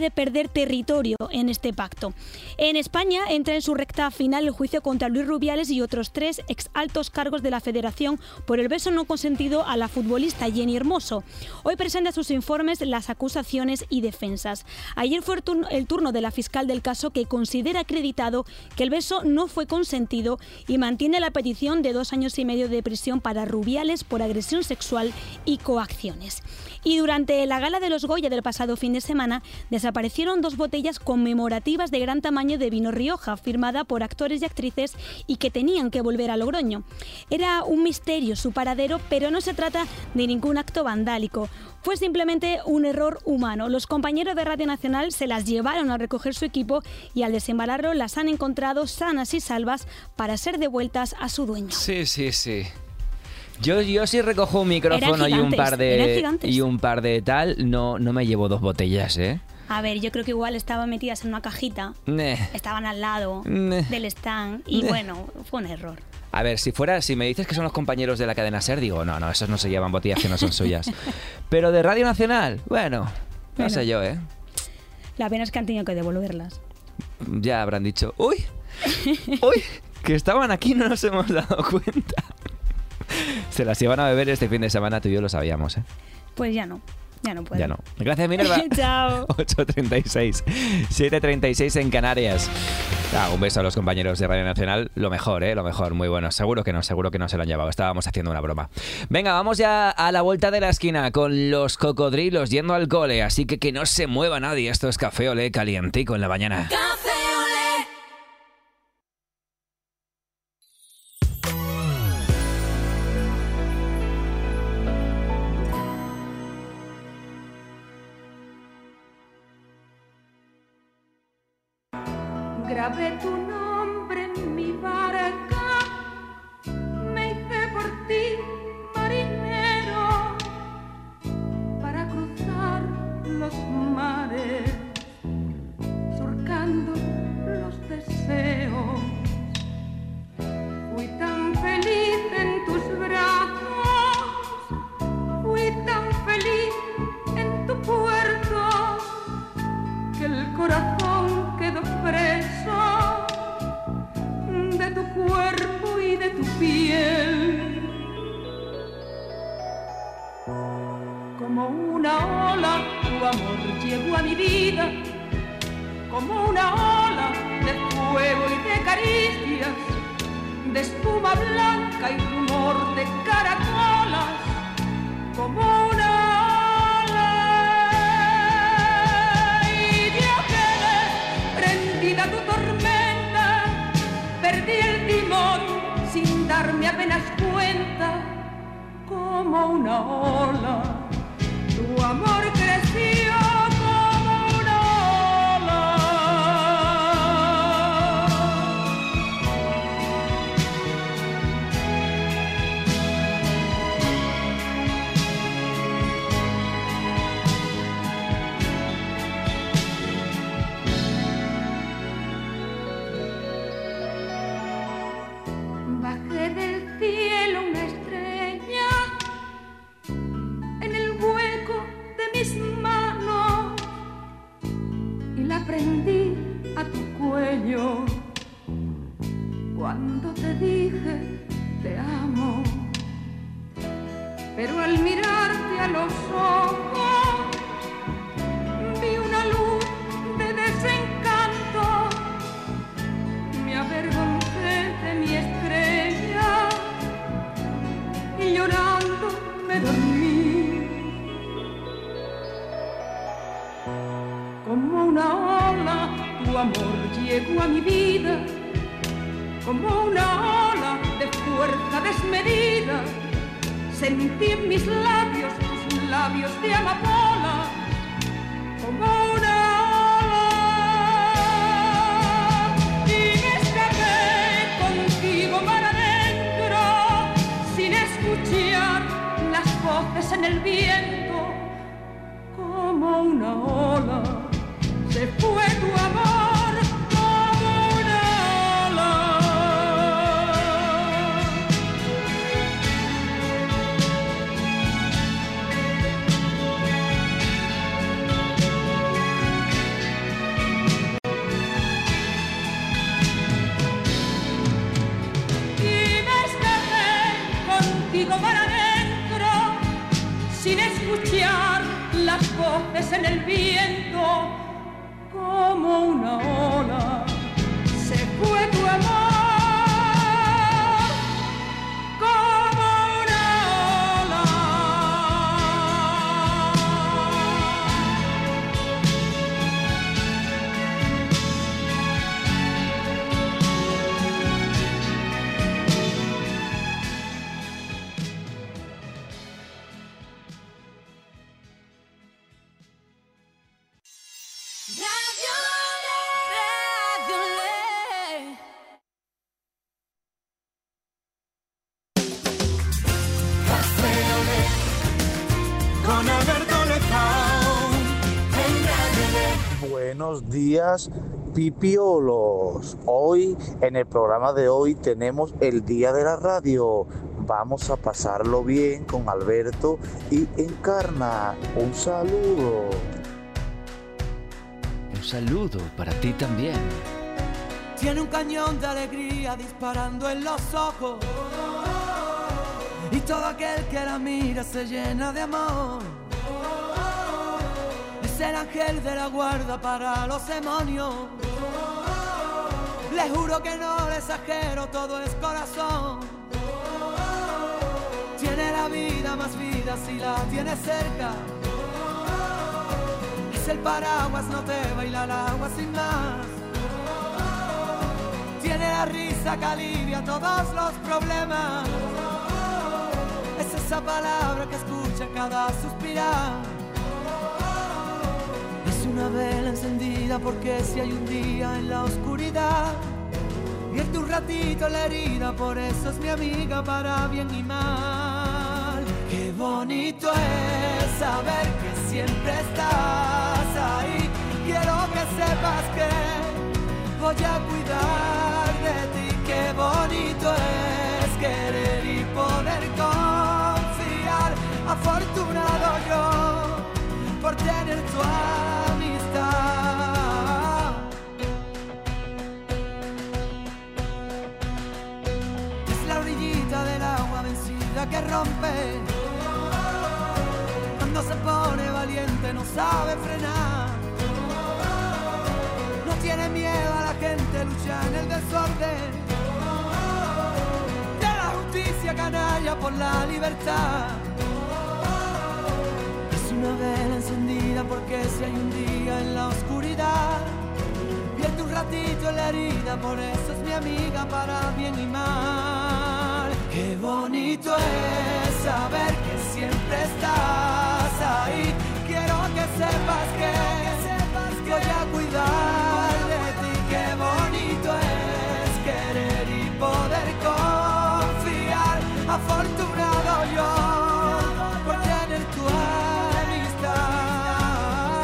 puede perder territorio en este pacto. En España entra en su recta final el juicio contra Luis Rubiales y otros tres ex altos cargos de la Federación por el beso no consentido a la futbolista Jenny Hermoso. Hoy presenta sus informes las acusaciones y defensas. Ayer fue el turno, el turno de la fiscal del caso, que considera acreditado que el beso no fue consentido y mantiene la petición de dos años y medio de prisión para Rubiales por agresión sexual y coacciones. Y durante la gala de los Goya del pasado fin de semana desaparecieron dos botellas conmemorativas de gran tamaño de vino Rioja, firmada por actores y actrices y que tenían que volver a Logroño. Era un misterio su paradero, pero no se trata de ningún acto vandálico. Fue simplemente un error humano. Los compañeros de Radio Nacional se las llevaron a recoger su equipo y al desembalarlo las han encontrado sanas y salvas para ser devueltas a su dueño. Sí, sí, sí. Yo, yo si recojo un micrófono y un par de y un par de tal, no, no me llevo dos botellas, ¿eh? A ver, yo creo que igual estaban metidas en una cajita, Neh. estaban al lado Neh. del stand y Neh. bueno, fue un error. A ver, si fuera, si me dices que son los compañeros de la cadena SER, digo, no, no, esos no se llevan botellas que no son suyas. Pero de Radio Nacional, bueno, no Bueno. sé yo, ¿eh? La pena es que han tenido que devolverlas. Ya habrán dicho, uy, uy, que estaban aquí, no nos hemos dado cuenta. Se las iban a beber este fin de semana, tú y yo lo sabíamos, ¿eh? Pues ya no, ya no puedo. Ya no. Gracias, Minerva. Chao. ocho treinta y seis, siete treinta y seis en Canarias. Ah, un beso a los compañeros de Radio Nacional. Lo mejor, ¿eh? Lo mejor, muy bueno. Seguro que no, seguro que no se lo han llevado. Estábamos haciendo una broma. Venga, vamos ya a la vuelta de la esquina con los cocodrilos yendo al cole. Así que que no se mueva nadie. Esto es Café Olé calientico en la mañana. Grabé tu nombre en mi barca, me hice por ti marinero para cruzar los mares, surcando los deseos. Fui tan feliz en tus brazos, fui tan feliz en tu puerto, que el corazón quedó preso de tu cuerpo y de tu piel. Como una ola, tu amor llegó a mi vida, como una ola de fuego y de caricias, de espuma blanca y rumor de caracolas, como una tu tormenta, perdí el timón sin darme apenas cuenta, como una ola, tu amor creció como una ola. Bajé del cielo una estrella en el hueco de mis manos y la prendí a tu cuello cuando te dije te amo. Pero al mirarte a los ojos vi una luz de desencanto, me avergoncé de mi estrella y llorando me dormí. Como una ola, tu amor llegó a mi vida, como una ola de fuerza desmedida. Sentí en mis labios tus labios de amapola, como una mar adentro, sin escuchar las voces en el viento, como una ola, se fue tu amor, como una ola. en el viento como una ola. Se fue tu amor como una ola. Con Alberto Lezao en Radio Lek. Buenos días, pipiolos. Hoy, en el programa de hoy, tenemos el Día de la Radio. Vamos a pasarlo bien con Alberto y Encarna. Un saludo. Un saludo para ti también. Tiene un cañón de alegría disparando en los ojos. Y todo aquel que la mira se llena de amor. Es el ángel de la guarda para los demonios. Le juro que no le exagero, todo es corazón. Tiene la vida más vida si la tiene cerca. Es el paraguas, no te baila el agua sin más. Tiene la risa que alivia todos los problemas. Es esa palabra que escucha cada suspirar. Es una vela encendida porque si hay un día en la oscuridad, vierte un ratito la herida, por eso es mi amiga para bien y mal. Qué bonito es saber que siempre estás ahí. Quiero que sepas que voy a cuidar de ti. Qué bonito es querer y poder confiar. Afortunado yo por tener tu amistad. Es la orillita del agua vencida que rompe. Cuando se pone valiente no sabe frenar. No tiene miedo a la gente, lucha en el desorden. De la justicia canalla por la libertad. Es una vela encendida porque si hay un día en la oscuridad, vierte un ratito en la herida, por eso es mi amiga para bien y mal. Qué bonito es saber que siempre estás ahí. Quiero que sepas que voy a cuidar de ti. Qué bonito es querer y poder confiar. Afortunado yo por tener tu amistad.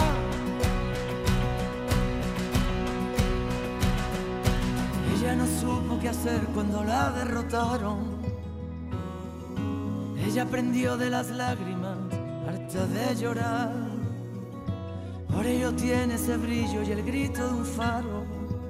Ella no supo qué hacer cuando la derrotaron. Ella aprendió de las lágrimas, harta de llorar. Por ello tiene ese brillo y el grito de un faro.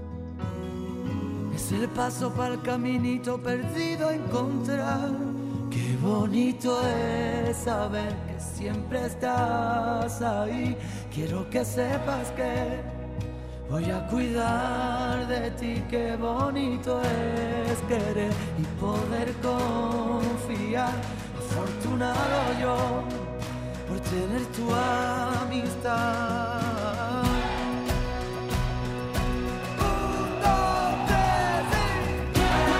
Es el paso para el caminito perdido a encontrar. Qué bonito es saber que siempre estás ahí. Quiero que sepas que voy a cuidar de ti. Qué bonito es querer y poder confiar. Afortunado yo por tener tu amistad. Un, dos, tres,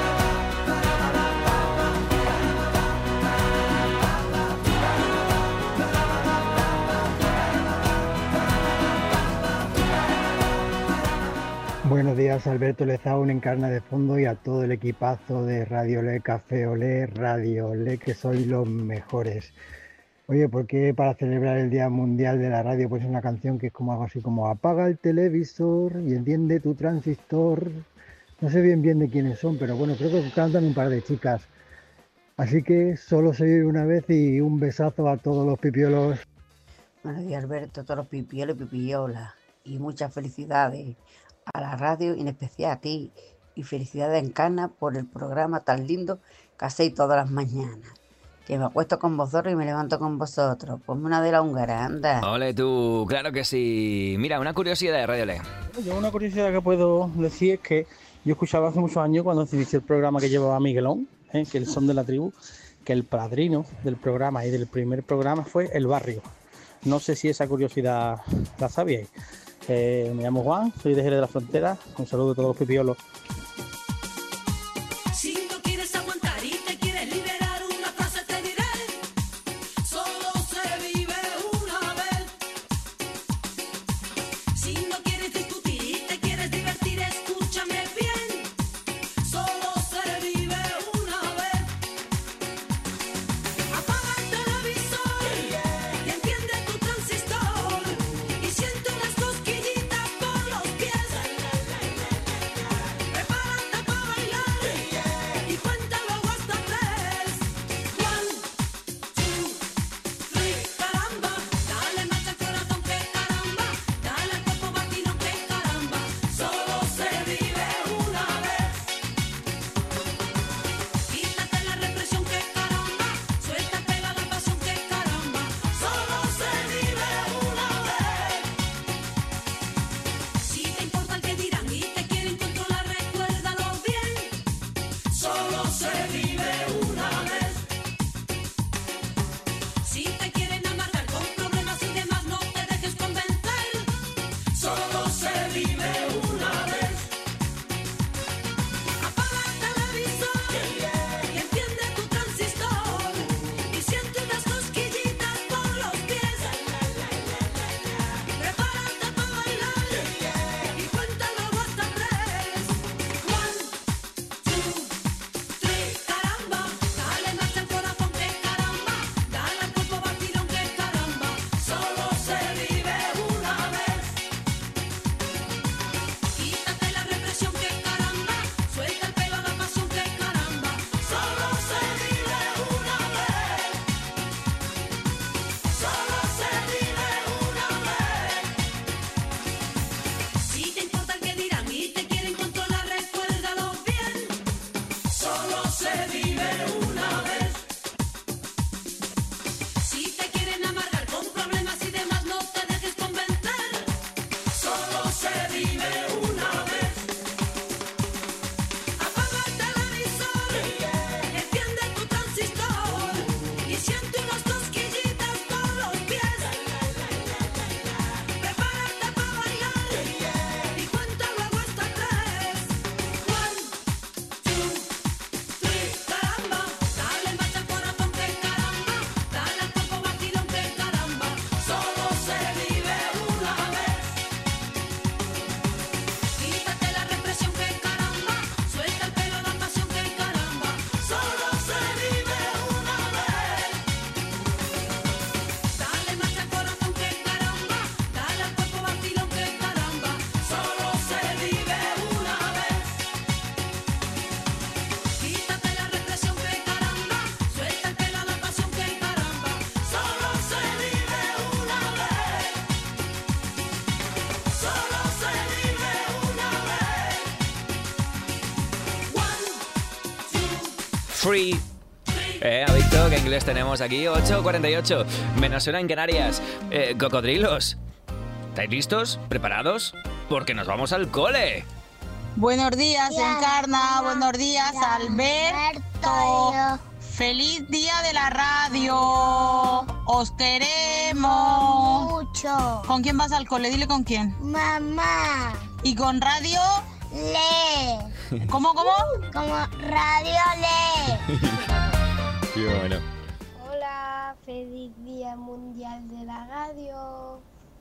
sí. Buenos días, Alberto Lezao, Encarna de fondo, y a todo el equipazo de Radio Le, Café Olé, Radio Le, que sois los mejores. Oye, ¿por qué para celebrar el Día Mundial de la Radio pues una canción que es como algo así como apaga el televisor y enciende tu transistor? No sé bien bien de quiénes son, pero bueno, creo que cantan un par de chicas. Así que solo se vive una vez y un besazo a todos los pipiolos. Buenos días, Alberto, a todos los pipiolos y pipiolas. Y muchas felicidades a la radio y en especial a ti. Y felicidades, Encarna, por el programa tan lindo que hacéis todas las mañanas. que me acuesto con vosotros y me levanto con vosotros. Ponme una de la húngara, anda. Ole tú, claro que sí. Mira, una curiosidad de Radio Le. Yo una curiosidad que puedo decir es que yo escuchaba hace muchos años cuando se inició el programa que llevaba Miguelón, ¿eh? que el Son de la Tribu, que el padrino del programa y del primer programa fue El Barrio. No sé si esa curiosidad la sabíais. Eh, me llamo Juan, soy de Jerez de la Frontera. Un saludo a todos los pipiolos. Si no quieres aguantar y te quieres liberar, una frase te diré: solo se vive una vez. Si no quieres discutir y te quieres divertir, escúchame bien: solo se vive una vez. Apaga el televisor y enciende tu transistor y siente unas cosquillitas por los pies. Prepárate para bailar y cuenta luego hasta tres. One, two, three, caramba. Dale marcha al corazón, que caramba. Dale al cuerpo latino, que caramba. Solo se vive una vez. Quítate la represión, que caramba. Suelta el pelo a la pasión, que caramba. Solo se vive una vez. Si te importa el que dirán y te quieren controlar, recuérdalo bien: solo se vive una vez. Si te quieren amargar con problemas y demás, no te dejes convencer: solo se vive una vez. Apaga el televisor y enciende tu transistor y siente unas cosquillitas por los pies. Prepárate para bailar y cuenta luego hasta tres. One, two, three, caramba. Dale marcha al corazón, que caramba. Dale al cuerpo vacilón, que caramba. Solo se vive una vez. Quítate la represión, que caramba. Suelta el pelo a la pasión, que caramba. Solo se vive una vez. Solo se vive una vez. Si te importa el que dirán y te quieren controlar, recuérdalo bien: solo se vive una vez. Si te quieren amargar con problemas y demás, no te dejes convencer: solo se vive una vez. Apaga el televisor y enciende tu transistor y siente unas cosquillitas por los pies. Prepárate para bailar y cuenta luego hasta tres. One, two, three, caramba. Dale marcha al corazón, que caramba. Dale al cuerpo vacilón, que caramba. Solo se vive una vez. Quítate la represión, que caramba. Suelta el pelo a la pasión, que caramba. Solo se vive una vez. Dale marcha al corazón, que caramba. Dale al cuerpo vacilón, que caramba. Solo se vive una vez. Quítate la represión, que caramba. Suelta el pelo a la pasión, que caramba. Solo se vive una vez. Solo se vive una vez. One, two, Free. Eh, ¿ha visto qué inglés tenemos aquí? ocho cuarenta y ocho, menos una en Canarias. Eh, cocodrilos, ¿estáis listos? ¿Preparados? Porque nos vamos al cole. Buenos días, Encarna. Buenos días, Alberto. Feliz día de la radio. Os queremos mucho. ¿Con quién vas al cole? Dile con quién. Mamá. ¿Y con radio? Le. ¿Cómo, cómo? Como radio Le. Qué bueno. Hola, feliz Día Mundial de la Radio.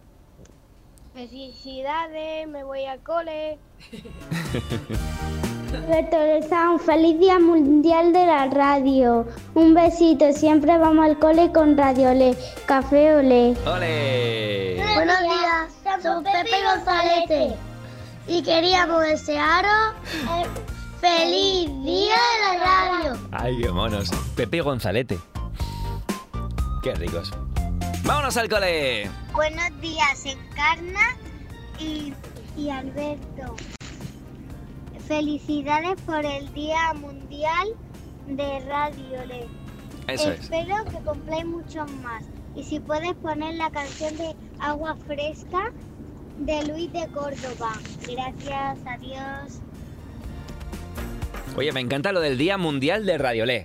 Felicidades, me voy al cole. Alberto Lezán, feliz Día Mundial de la Radio. Un besito, siempre vamos al cole con Radio Le. Café Olé. ¡Ole! Buenos días, soy Pepe González y queríamos desearos el feliz Día de la Radio. ¡Ay, qué monos! Pepe Gonzalete. ¡Qué ricos! ¡Vámonos al cole! Buenos días, Encarna y, y Alberto. Felicidades por el Día Mundial de Radio Le. Eso es. Espero que cumpláis muchos más. Y si puedes poner la canción de Agua Fresca de Luis de Córdoba. Gracias, adiós. Oye, me encanta lo del Día Mundial de Radiolé.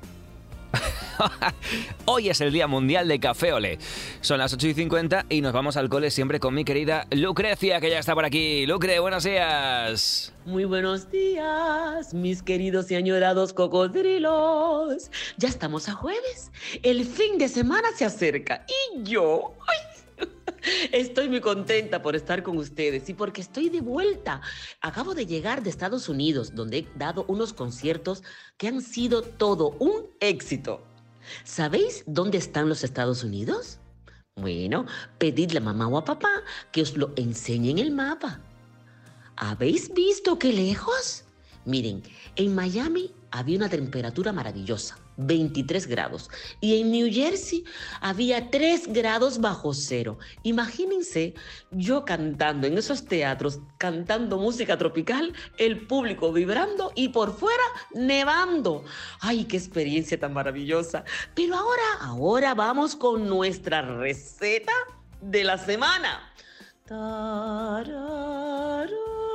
Hoy es el Día Mundial de Café Olé. Son las ocho y cincuenta y nos vamos al cole siempre con mi querida Lucrecia, que ya está por aquí. Lucre, buenos días. Muy buenos días, mis queridos y añorados cocodrilos. Ya estamos a jueves. El fin de semana se acerca y yo... ¡ay! Estoy muy contenta por estar con ustedes y porque estoy de vuelta. Acabo de llegar de Estados Unidos, donde he dado unos conciertos que han sido todo un éxito. ¿Sabéis dónde están los Estados Unidos? Bueno, pedidle a mamá o a papá que os lo enseñe en el mapa. ¿Habéis visto qué lejos? Miren, en Miami había una temperatura maravillosa, veintitrés grados, y en New Jersey había tres grados bajo cero. Imagínense yo cantando en esos teatros, cantando música tropical, el público vibrando y por fuera nevando. ¡Ay, qué experiencia tan maravillosa! Pero ahora, ahora vamos con nuestra receta de la semana. Tararara.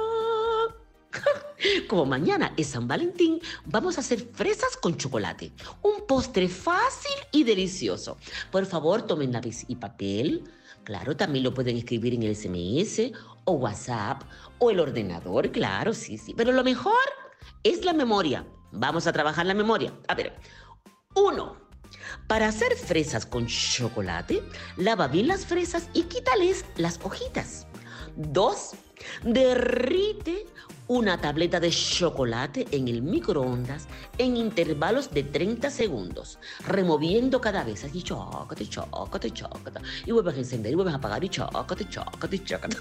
Como mañana es San Valentín, vamos a hacer fresas con chocolate. Un postre fácil y delicioso. Por favor, tomen lápiz y papel. Claro, también lo pueden escribir en el ese eme ese o WhatsApp o el ordenador. Claro, sí, sí. Pero lo mejor es la memoria. Vamos a trabajar la memoria. A ver, uno. Para hacer fresas con chocolate, lava bien las fresas y quítales las hojitas. Dos. Derrite una tableta de chocolate en el microondas en intervalos de treinta segundos, removiendo cada vez. Así, chócate, chócate, chócate. Y vuelves a encender y vuelves a apagar y chócate, chócate, chócate.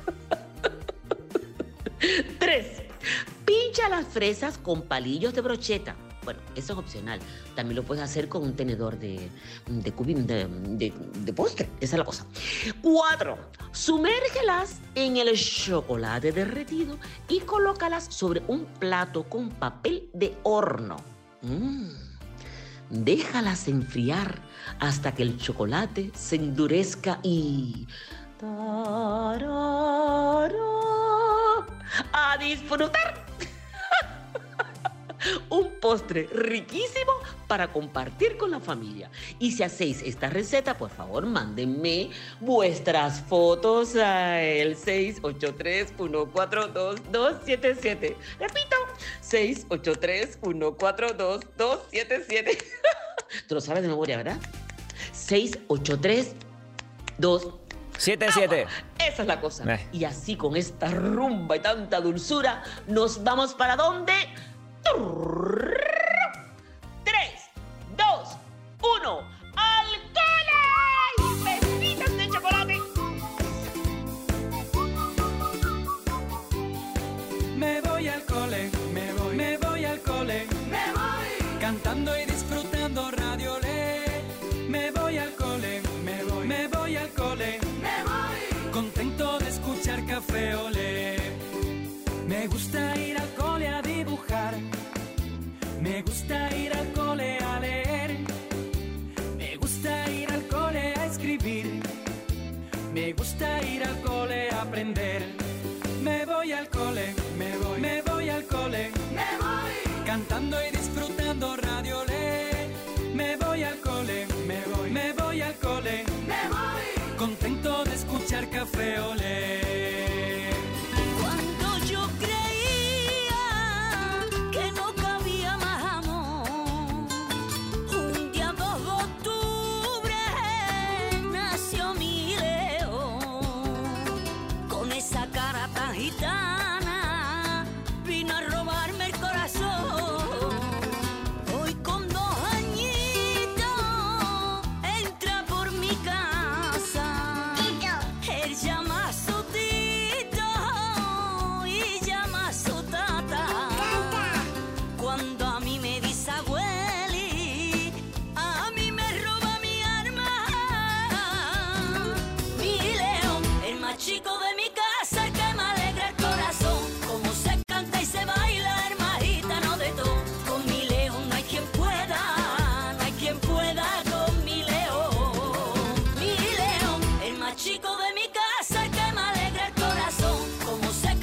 Tres. Pincha las fresas con palillos de brocheta. Bueno, eso es opcional. También lo puedes hacer con un tenedor de, de, cubín, de, de, de postre. Esa es la cosa. Cuatro. Sumérgelas en el chocolate derretido y colócalas sobre un plato con papel de horno. Mm. Déjalas enfriar hasta que el chocolate se endurezca y... ¡tarará! ¡A disfrutar! Un postre riquísimo para compartir con la familia. Y si hacéis esta receta, por favor, mándenme vuestras fotos al seis ocho tres, uno cuatro dos, dos siete siete. Repito, seis ocho tres, uno cuatro dos, dos siete siete. Tú lo sabes de memoria, ¿verdad? seis ocho tres, dos siete siete. Esa es la cosa. Eh. Y así con esta rumba y tanta dulzura, nos vamos para ¿dónde? Tres, dos, uno, ¡al cole! ¡Besitos de chocolate! Me voy al cole, me voy, me voy al cole, me voy, cantando y disfrutando Radio Olé. Me voy al cole, me voy, me voy al cole, me voy, contento de escuchar Café Olé. Me gusta ir al cole a dibujar, me gusta ir al cole a leer, me gusta ir al cole a escribir, me gusta ir al cole a aprender. Me voy al cole, me voy, me voy al cole, me voy, cantando y disfrutando Radio Olé. Me voy al cole, me voy, me voy al cole, me voy, contento de escuchar Café Olé. Cuando yo creí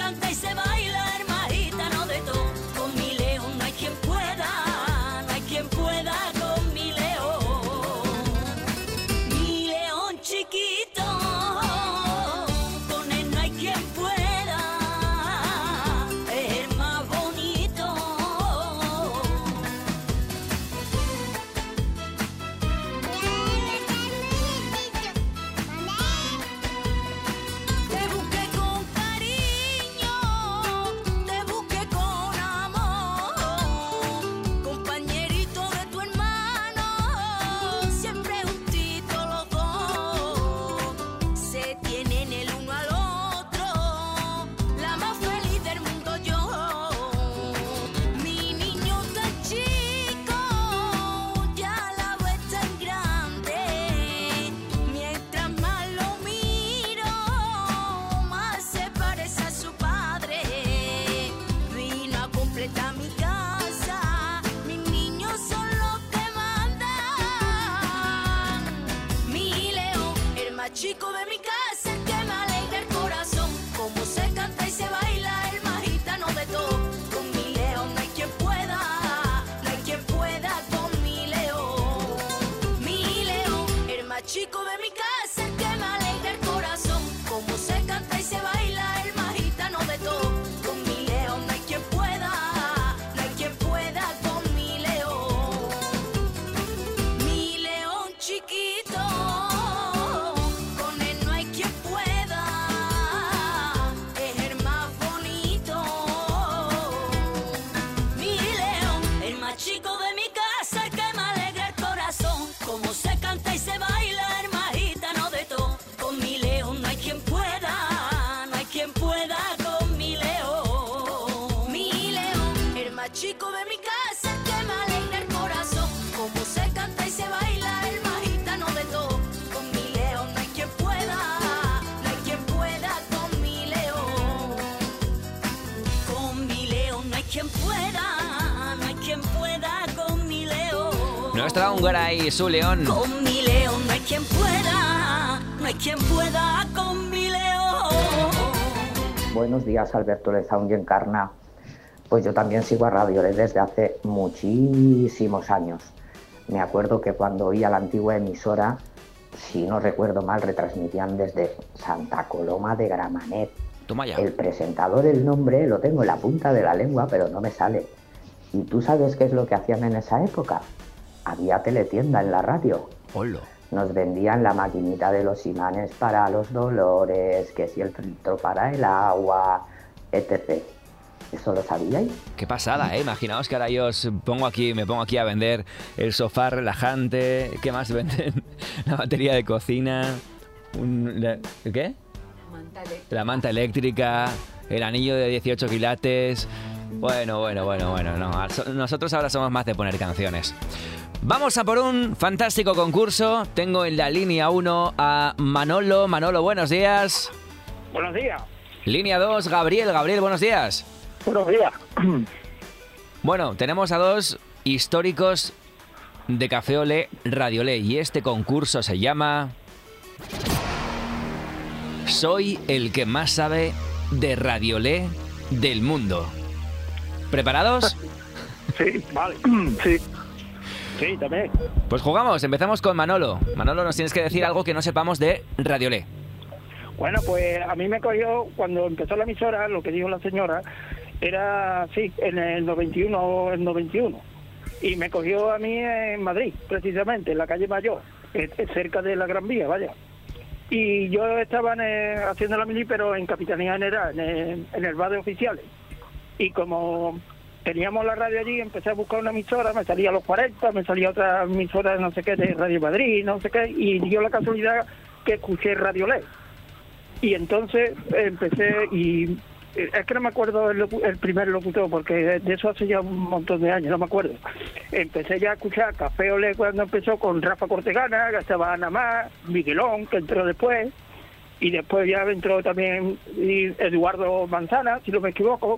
canta y se baila, hermanita, no de todo. Con mi león no hay quien pueda, no hay quien pueda con mi león. Mi león chiquito, con él no hay quien pueda, es el más bonito. Te busqué con cariño, te busqué con amor, compañerito de tu hermano, siempre juntito los dos, se tienen el uno al otro, la más feliz del mundo yo. Mi niño tan chico, ya la ves tan grande, mientras más lo miro, más se parece a su padre. Vino a completar mi casa, mis niños son los que mandan. Mi león, el más chico de mi casa, el que me alegra el corazón. Como se canta y se baila, el más gitano de todo. Con mi león no hay quien pueda, no hay quien pueda con mi león. Mi león, el más chico de mi casa, el que me alegra el corazón. Como se canta y se baila, el más gitano de todo. Con mi león no hay quien pueda, no hay quien pueda con mi león. Mi león chiquito, con él no hay quien pueda, es el más bonito. Mi león, el más chico de mi casa, el que me alegra el corazón. Como se canta y se baila, el más gitano de todo. Con mi león no hay quien pueda, no hay quien pueda con mi león. Mi león, el más chico de mi casa, el que me alegra el corazón. Como se canta y se baila, el más gitano de todo. Con mi león no hay quien pueda, no hay quien pueda con mi león. Con mi león no hay quien pueda, no hay quien pueda con mi león. Nuestra húngara y su león. Con mi león no hay quien pueda, no hay quien pueda con mi león. Buenos días, Alberto Lezaun y Encarna. Pues yo también sigo a Radio Le desde hace muchísimos años. Me acuerdo que cuando oía la antigua emisora, si no recuerdo mal, retransmitían desde Santa Coloma de Gramenet. Toma ya. El presentador, el nombre, lo tengo en la punta de la lengua, pero no me sale. ¿Y tú sabes qué es lo que hacían en esa época? Había teletienda en la radio. Hola. Nos vendían la maquinita de los imanes para los dolores, que si el filtro para el agua, etcétera. ¿Eso lo sabíais? Qué pasada, ¿eh? Imaginaos que ahora yo os pongo aquí, me pongo aquí a vender el sofá relajante. ¿Qué más venden? La batería de cocina. Un, la, ¿Qué? La manta eléctrica. El anillo de dieciocho quilates. Bueno, bueno, bueno, bueno. No. Nosotros ahora somos más de poner canciones. Vamos a por un fantástico concurso. Tengo en la línea uno a Manolo. Manolo, buenos días. Buenos días. Línea dos, Gabriel. Gabriel, buenos días. Buenos días. Bueno, tenemos a dos históricos de Café Olé, Radio Olé. Y este concurso se llama... Soy el que más sabe de Radio Olé del mundo. ¿Preparados? Sí, vale. Sí. Sí, también. Pues jugamos, empezamos con Manolo. Manolo, nos tienes que decir algo que no sepamos de Radio Olé. Bueno, pues a mí me cogió, cuando empezó la emisora, lo que dijo la señora, era, sí, en el noventa y uno o el noventa y uno. Y me cogió a mí en Madrid, precisamente, en la calle Mayor, eh, cerca de la Gran Vía, vaya. Y yo estaba en, eh, haciendo la mili, pero en Capitanía General, en el, en el bar de oficiales. Y como teníamos la radio allí, empecé a buscar una emisora, me salía a los cuarenta, me salía otra emisora, no sé qué, de Radio Madrid, no sé qué, y dio la casualidad que escuché Radio Ley. Y entonces empecé, y es que no me acuerdo el, locu- el primer locutor, porque de, de eso hace ya un montón de años, no me acuerdo. Empecé ya a escuchar Café Olé cuando empezó con Rafa Cortegana, que estaba Ana Más, Miguelón, que entró después, y después ya entró también y Eduardo Manzana, si no me equivoco,